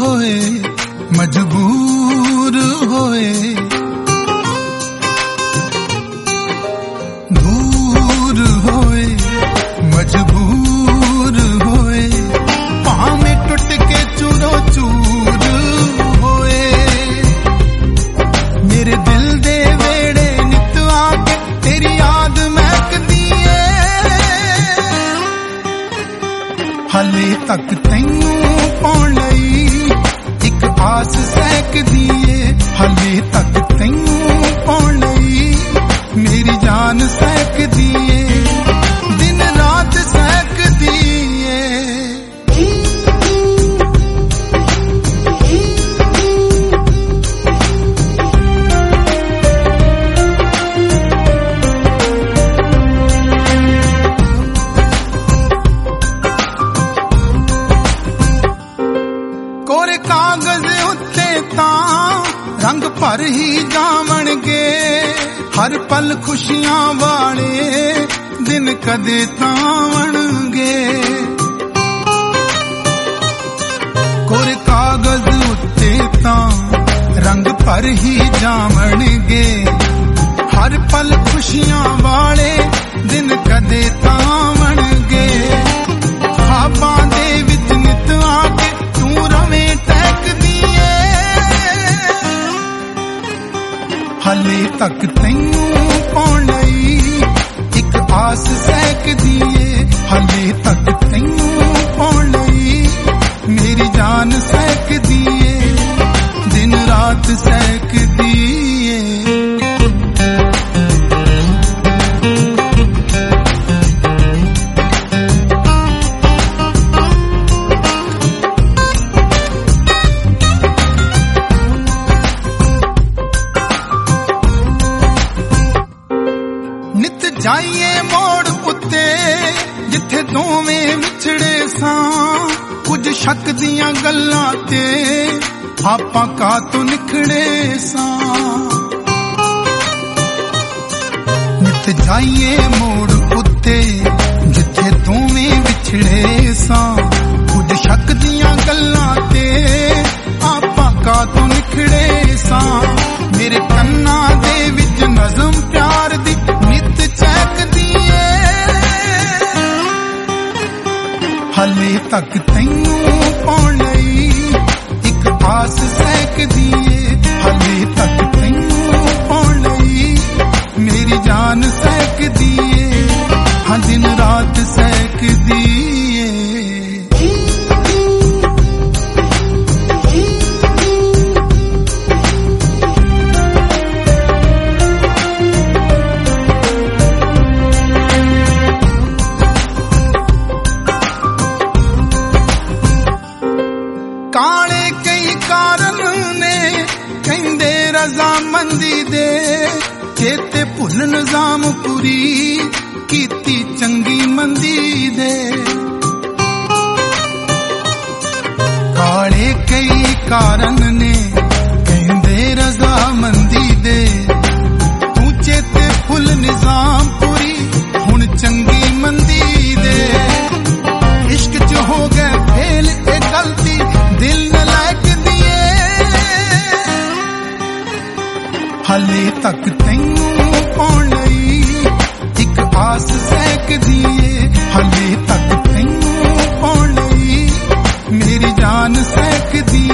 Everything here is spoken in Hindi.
होए मजबूर होए, दूर होए मजबूर होए, भावें टुट के चूरो चूर होए। मेरे दिल दे वेड़े नित आके तेरी याद महकदी है, हाले तक तैनू पाउण लई एक आस सहकदी है, हाले तक तैनू पाउण लई मेरी जान सहकदी है, दिन रात सहकदी है। कोरे कागज उत्ते तां रंग भर ही जावणगे, हर पल खुशियां वाले दिन कदे तावणगे। कोरे कागज उत्ते तां रंग भर ही जावणगे, हर पल खुशियां वाले दिन कदे तावणगे। ख्वाबां दे विच नित आके तू रवें टहकदी है, हाले तक तैनू पाउण लई एक आस सहकदी है, हाले तक तैनू पाउण लई मेरी जान सहकदी है, दिन रात सहकदी है। नित जाइए मोड़ उत्ते जिथे दोवें विछड़े सां, कुछ शक दियां गल्लां ते आपां कातों निखड़े सां। नित जाइए मोड़ उत्ते जिथे दोवें विछड़े सां, कुछ शक दियां गल्लां ते आपां कातों निखड़े सां। मेरे कन्ना दे विच नज़म प्यार दी नित चहकदी है, हाले तक तैनू पाउण लई एक आस सहकदी है, हाले तक तैनू पाउण लई मेरी जान सहकदी है, हाँ दिन रात सहकदी है। काले कई कारण ने कहंदे रजामंदी दे, चेते भुल निजाम पूरी कीती चंगी मंदी दे। काले कई कारण ने कहंदे रजामंदी दे, तू चेते भुल निजाम पूरी हुण चंगी मंदी दे। इश्क च हो गए फेल ए गलती दिल नलायक दिए, हाले तक तैनू पाउण लई एक आस सहकदी है, हाले तक तैनू पाउण लई मेरी जान सहकदी